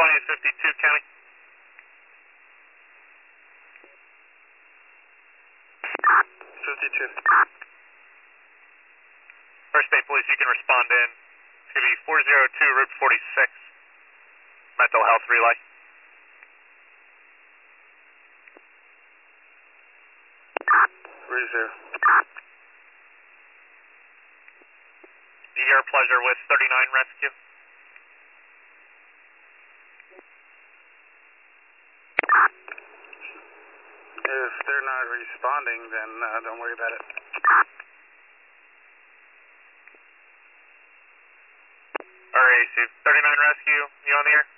responding to 52 County. First State Police, you can respond in. It's going to be 402 Route 46. Mental health relay. Reserve. Your pleasure with 39 Rescue. If they're not responding, then don't worry about it. Alright, 39 Rescue, you on the air?